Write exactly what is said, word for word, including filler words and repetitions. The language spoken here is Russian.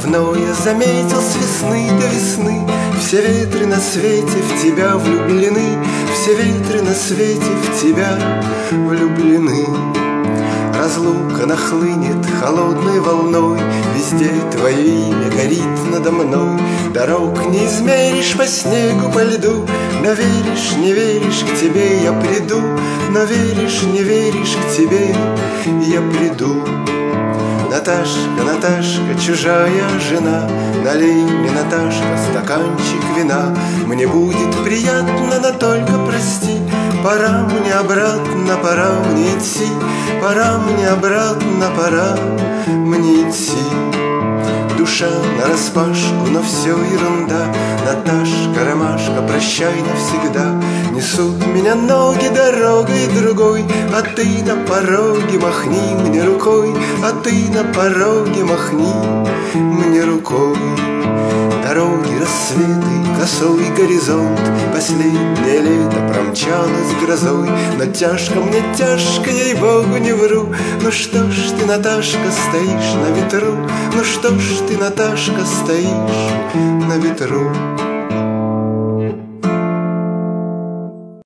давно я заметил с весны до весны, все ветры на свете в тебя влюблены, все ветры на свете в тебя влюблены. Разлука нахлынет холодной волной, везде твое имя горит надо мной. Дорог не измеришь по снегу, по льду, но веришь, не веришь, к тебе я приду, но веришь, не веришь, к тебе я приду. Наташка, Наташка, чужая жена, налей мне, Наташка, стаканчик вина. Мне будет приятно, но только прости, пора мне обратно, пора мне идти, пора мне обратно, пора мне идти. Душа нараспашку, но все ерунда. Наташка, ромашка, прощай навсегда. Несут меня ноги дорогой другой, а ты на пороге махни мне рукой, а ты на пороге махни мне рукой. Дороги, рассветы, косой горизонт, последнее лето промчалось грозой. Но тяжко мне, тяжко, ей-богу, не вру. Ну что ж ты, Наташка, стоишь на ветру, ну что ж ты, Наташка, стоишь на ветру.